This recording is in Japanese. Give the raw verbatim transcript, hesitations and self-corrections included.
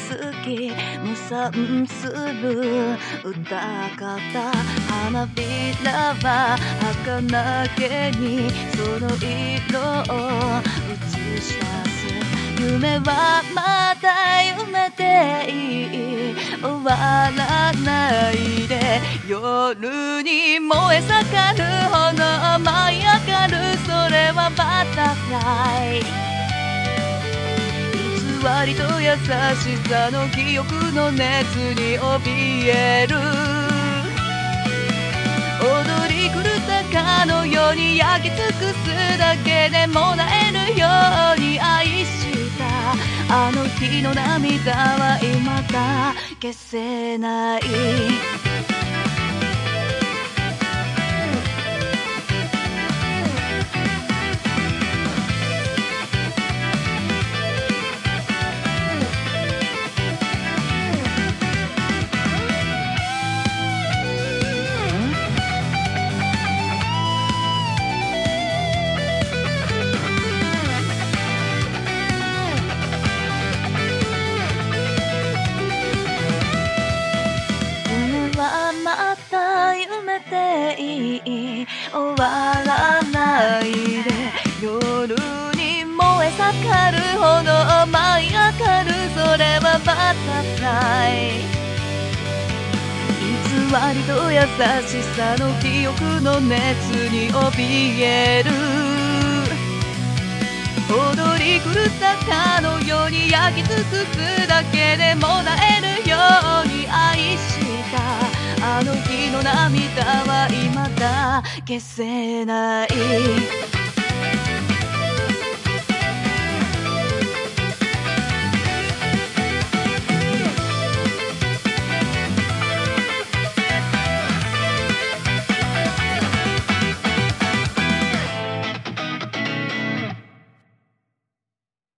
き無産する歌方花びらは儚げにその色を映し出す夢はまだ夢でいい終わらないで夜に燃え盛る炎舞い上がるそれはバタフライ偽りと優しさの記憶の熱に怯える踊り狂ったかのように焼き尽くすだけでもなえるように愛したあの日の涙は未だ消せないまた夢でいい終わらないで夜に燃え盛る炎舞い上がるそれはバタフライ偽りと優しさの記憶の熱に怯える踊り狂ったかのように焼き尽くすだけでもなえるように愛したあの日の涙は未だ消せない